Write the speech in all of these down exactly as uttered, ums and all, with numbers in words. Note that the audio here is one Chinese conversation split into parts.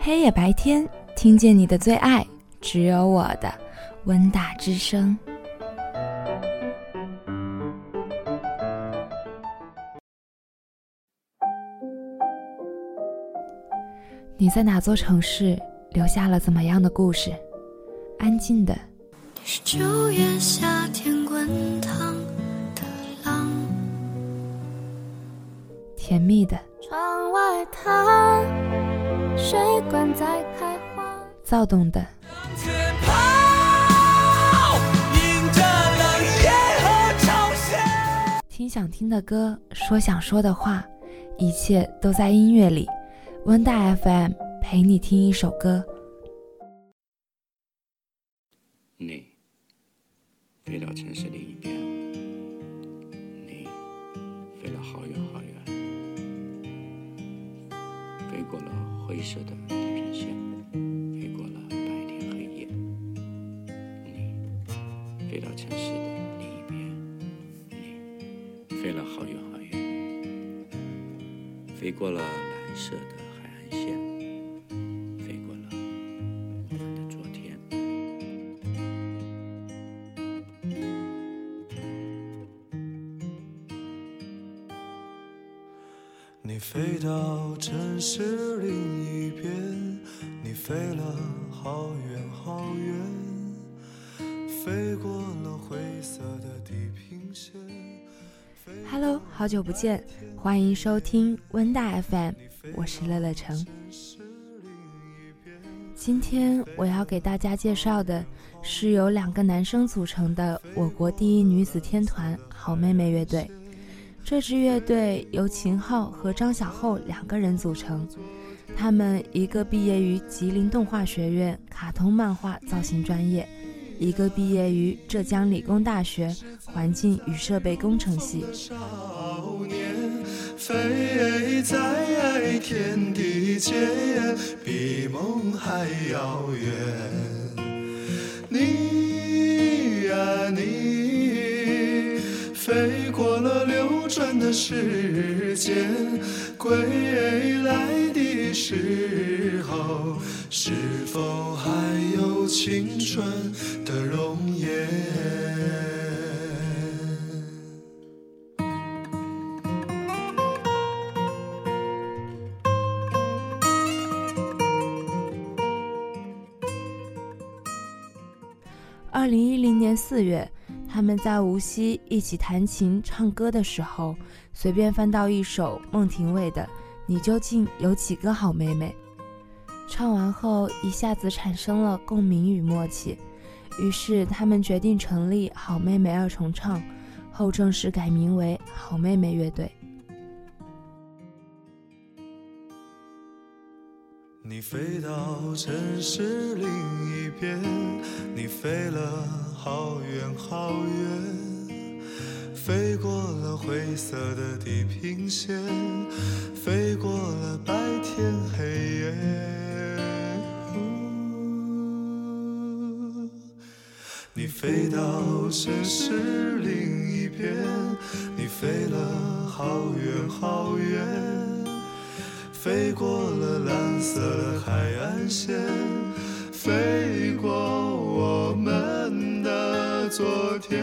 黑夜白天，听见你的最爱，只有我的温大之声。你在哪座城市留下了怎么样的故事？安静的， 你是九月夏天滚烫的浪， 甜蜜的， 窗外它水管在开花， 躁动的，听想听的歌，说想说的话，一切都在音乐里。温大 F M 陪你听一首歌。 你飞到城市另一边，你飞了好远好远，飞过了灰色的地平线，飞过了白天黑夜。你飞到城市的另一边，你飞了好远好远，飞过了蓝色的海岸线，飞过了我们的昨天。 你飞到城市另一边，你飞了好远好远，飞过了灰色的地平线。 Hello， 好久不见，欢迎收听温大 F M， 我是乐乐成。今天我要给大家介绍的是由两个男生组成的我国第一女子天团好妹妹乐队。这支乐队由秦昊和张小厚两个人组成，他们一个毕业于吉林动画学院卡通漫画造型专业，一个毕业于浙江理工大学环境与设备工程系。 少年飞在天地间，比梦还遥远。你呀你，飞过了流转的时间，归来的时候，是否还有青春的容颜？ 二零一零年四月，他们在无锡一起弹琴唱歌的时候，随便翻到一首孟庭苇的《你究竟有几个好妹妹》，唱完后一下子产生了共鸣与默契，于是他们决定成立好妹妹二重唱，后正式改名为好妹妹乐队。 你飞到城市另一边，你飞了好远好远，飞过了灰色的地平线，飞过了白天黑夜。你飞到城市另一边，你飞了好远好远，飞过了蓝色的海岸线，飞过我们的昨天。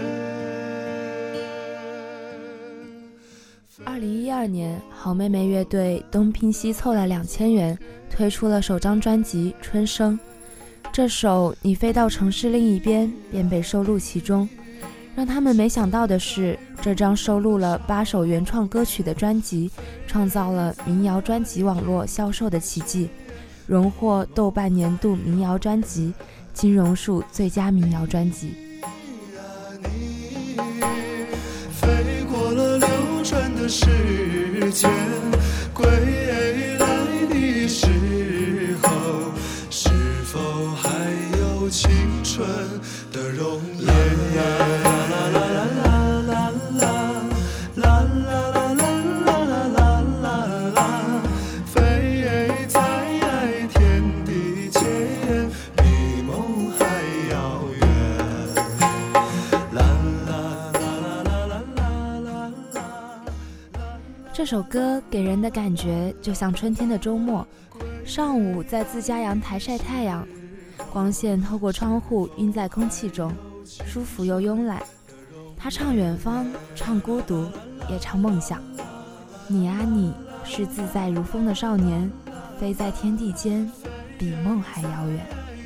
二零一二年，好妹妹乐队东拼西凑了两千元，推出了首张专辑《春生》。这首《你飞到城市另一边》便被收录其中。让他们没想到的是，这张收录了八首原创歌曲的专辑创造了民谣专辑网络销售的奇迹，荣获豆瓣年度民谣专辑、金榕树最佳民谣专辑。 飞过了流转的时间，归来的时候，是否还有青春的容颜？ 这首歌给人的感觉就像春天的周末， 上午在自家阳台晒太阳，光线透过窗户晕在空气中，舒服又慵懒。他唱远方，唱孤独，也唱梦想。你啊你，是自在如风的少年，飞在天地间，比梦还遥远。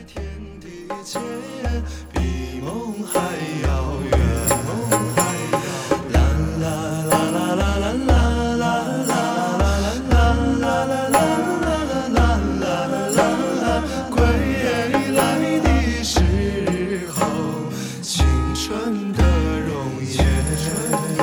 比梦还遥远。啦啦啦啦啦啦啦啦啦啦啦啦啦啦，归来的时候，青春的容颜。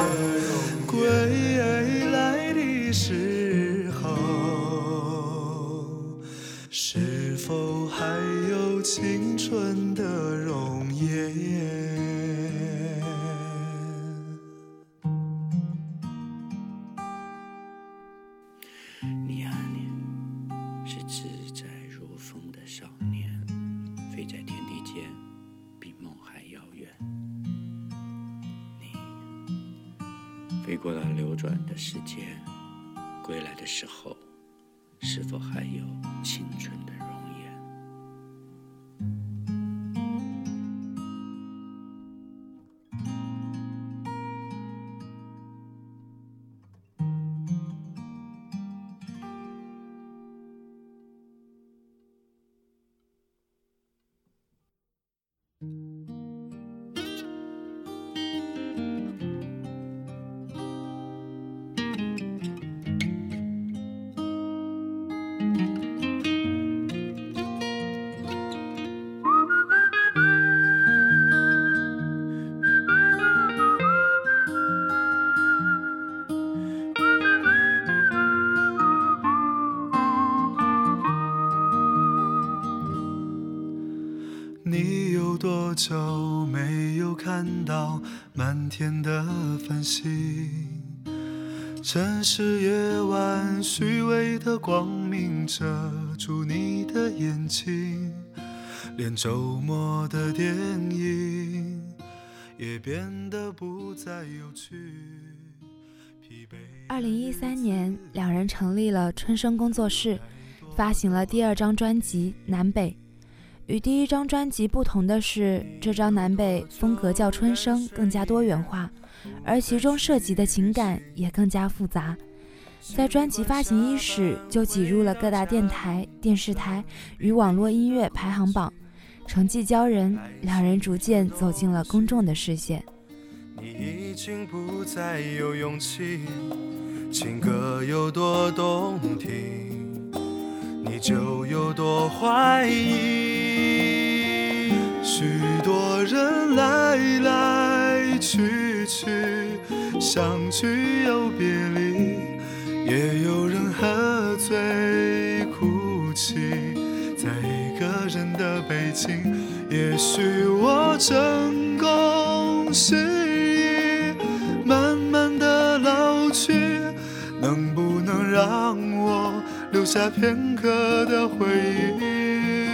归来的时候，是否还有青春的容颜？ 你啊你，是自在如风的少年，飞在天地间，比梦还遥远。你飞过了流转的时间，归来的时候，是否还有青春的容颜？ 你有多久没有看到满天的繁星？城市夜晚虚伪的光明遮住你的眼睛，连周末的电影也变得不再有趣。 二零一三年，两人成立了春生工作室，发行了第二张专辑《南北》。与第一张专辑不同的是，这张南北风格较春生更加多元化，而其中涉及的情感也更加复杂。在专辑发行伊始，就挤入了各大电台、电视台与网络音乐排行榜，成绩骄人，两人逐渐走进了公众的视线。 你已经不再有勇气，情歌有多动听，你就有多怀疑。许多人来来去去，相聚又别离，也有人喝醉哭泣，在一个人的北京。也许我成功失意，慢慢的老去，能不能让我留下片刻的回忆？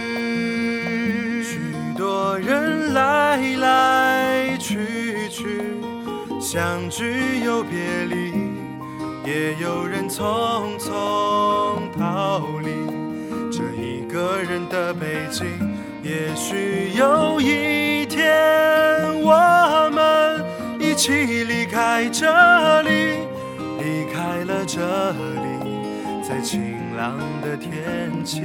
许多人来来去去，相聚又别离，也有人匆匆逃离这一个人的北京。也许有一天我们一起离开这里，离开了这里，在晴朗的天气。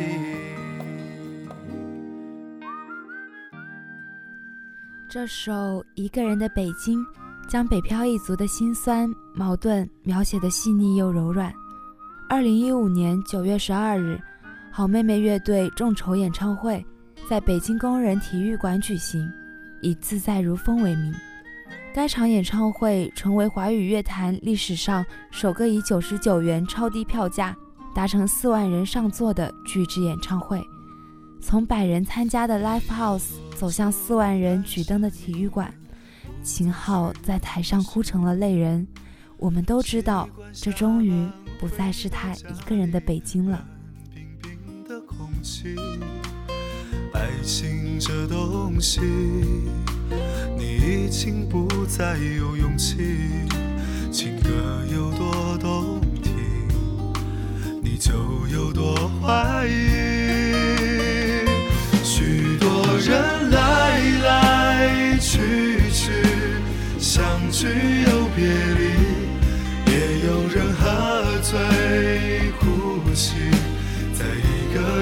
这首《一个人的北京》将北漂一族的辛酸矛盾描写得细腻又柔软。二零一五年九月十二日，好妹妹乐队众筹演唱会在北京工人体育馆举行，以自在如风为名。该场演唱会成为华语乐坛历史上首个以九十九元超低票价达成四万人上座的巨制演唱会，从百人参加的 Live House 走向四万人举灯的体育馆。秦昊在台上哭成了泪人，我们都知道，这终于不再是他一个人的北京了。 冰冰的空气，爱情这东西，你已经不再有勇气。情歌有多动听，你就有多怀疑。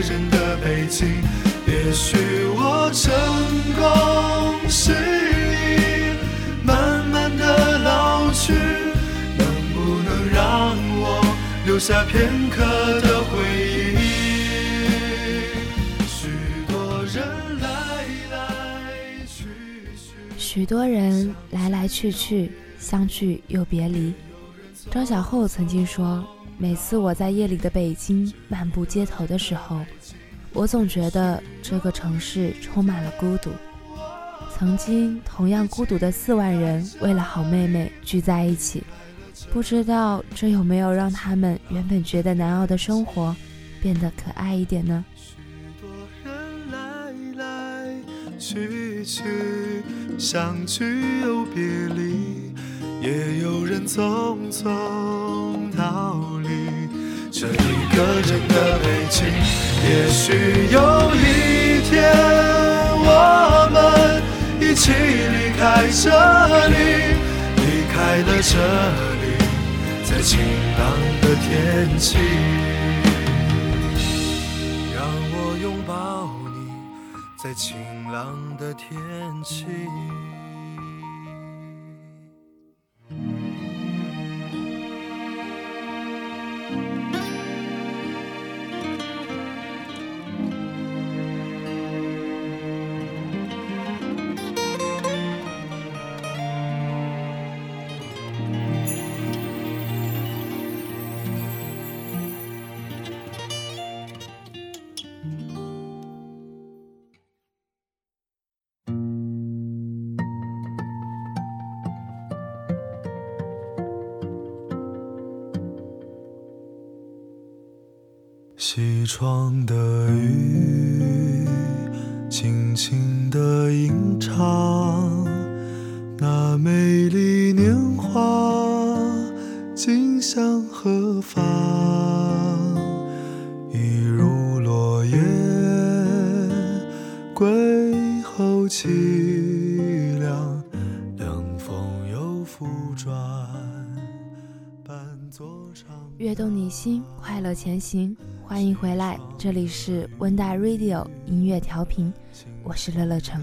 人的北京。也许我成功是已慢慢的老去，能不能让我留下片刻的回忆？许多人来来去去， 许多人来来去去，相聚又别离。张小厚曾经说，每次我在夜里的北京漫步街头的时候，我总觉得这个城市充满了孤独。曾经同样孤独的四万人为了好妹妹聚在一起，不知道这有没有让他们原本觉得难熬的生活变得可爱一点呢？ 许多人来来去去，相聚又别离，也有人匆匆逃离。这一个人的北京，也许有一天我们一起离开这里，离开了这里，在晴朗的天气，让我拥抱你，在晴朗的天气。西窗的雨，轻轻地吟唱，那美丽年华今向何方？一如落叶，归后凄凉，凉风又复转，伴坐长。 跃动你心，快乐前行。欢迎回来，这里是温大 Radio 音乐调频，我是乐乐成。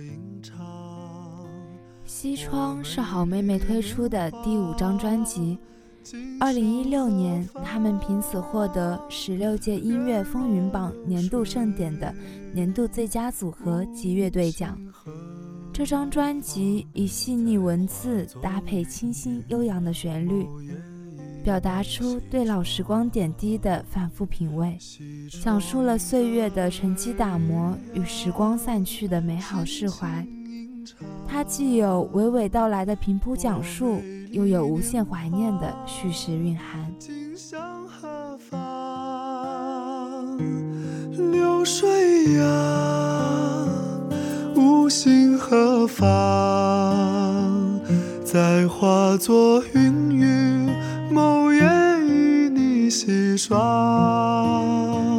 西窗是好妹妹推出的第五张专辑，二零一六年他们凭此获得十六届音乐风云榜年度盛典的年度最佳组合及乐队奖。这张专辑以细腻文字搭配清新悠扬的旋律，表达出对老时光点滴的反复品味，讲述了岁月的沉积打磨与时光散去的美好释怀。它既有娓娓道来的平铺讲述，又有无限怀念的叙事蕴含。 今向何方？流水呀，无心何妨？再化作云雨，某夜与你洗刷。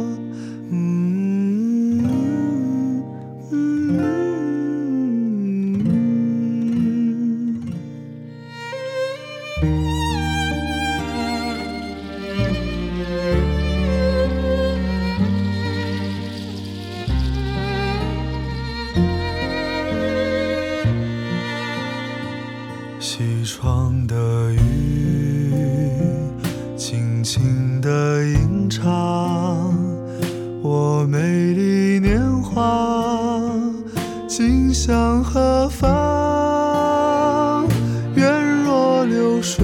西窗的雨，轻轻地吟唱，我美丽年华今向何方？愿若流水，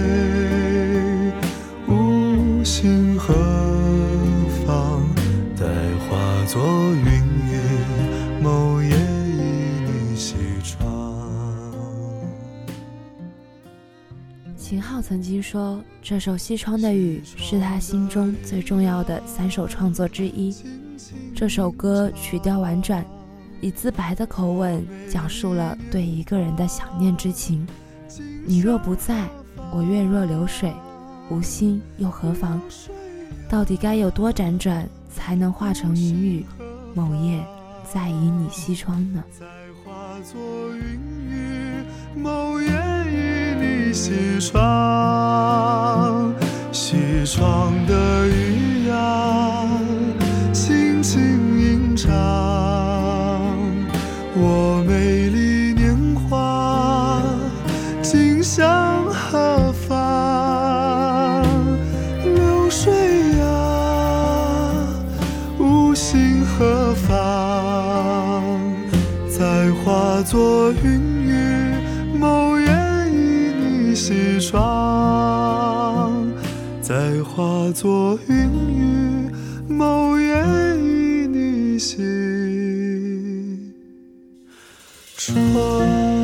无心何妨？待化作云雨，某夜与你西窗。 秦昊曾经说，这首《西窗的雨》是他心中最重要的三首创作之一。这首歌曲调婉转，以自白的口吻讲述了对一个人的想念之情。你若不在，我愿若流水，无心又何妨？到底该有多辗转，才能化成云雨，某夜再以你西窗呢？ 再化作云雨，某夜与你西窗。西窗的雨呀，心无心何妨，再化作云雨，某夜与你西窗，再化作云雨，某夜与你西窗。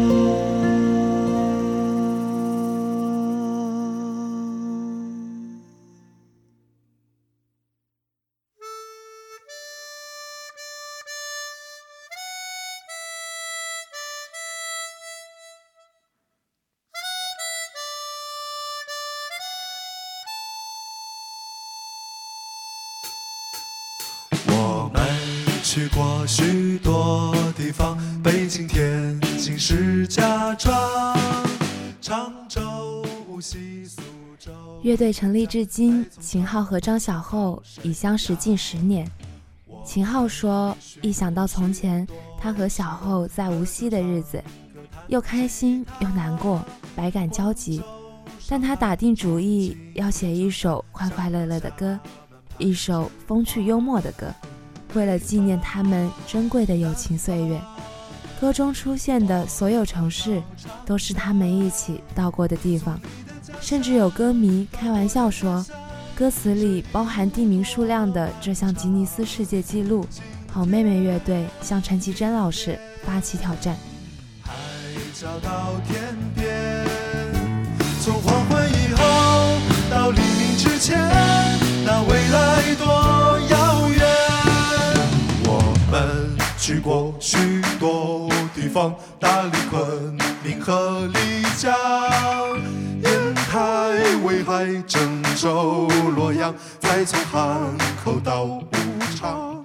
我们去过许多地方，北京、天津、石家庄、常州、无锡、苏州。 乐队成立至今，秦昊和张小厚已相识近十年。秦昊说，一想到从前他和小厚在无锡的日子，又开心又难过，百感交集。但他打定主意要写一首快快乐乐的歌，一首风趣幽默的歌，为了纪念他们珍贵的友情岁月。歌中出现的所有城市都是他们一起到过的地方，甚至有歌迷开玩笑说，歌词里包含地名数量的这项吉尼斯世界纪录，好妹妹乐队向陈绮贞老师发起挑战。 海角到天边，从黄昏以后到黎明之前，那未来多遥远。我们去过许多地方，大理、昆明和丽江，烟台、威海、郑州、洛阳，再从汉口到武昌。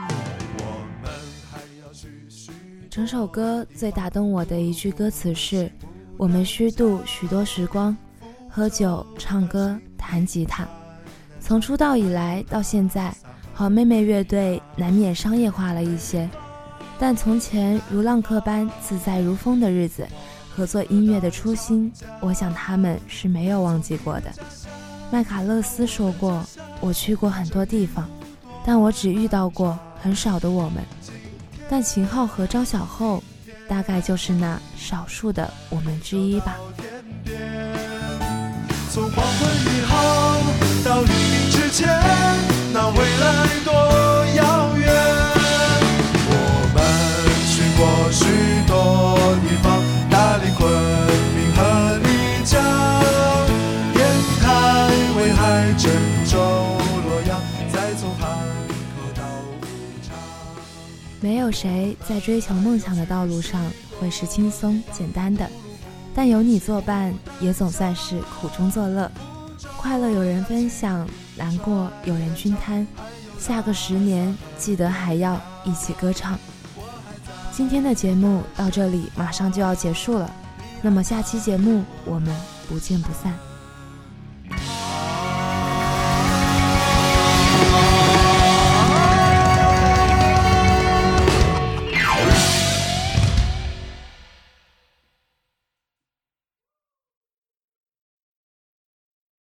整首歌最打动我的一句歌词是，我们虚度许多时光，喝酒、唱歌、弹吉他。从出道以来到现在，好妹妹乐队难免商业化了一些，但从前如浪客般自在如风的日子和做音乐的初心，我想他们是没有忘记过的。麦卡勒斯说过，我去过很多地方，但我只遇到过很少的我们。但秦昊和张小厚大概就是那少数的我们之一吧。 从黄昏以后到黎明之前，那未来多遥远。我们去过许多地方，大理、昆明和丽江，烟台、威海、郑州、洛阳，再从汉口到武昌。 没有谁在追求梦想的道路上会是轻松简单的，但有你作伴，也总算是苦中作乐。快乐有人分享，难过有人均摊。下个十年，记得还要一起歌唱。今天的节目到这里马上就要结束了，那么下期节目我们不见不散。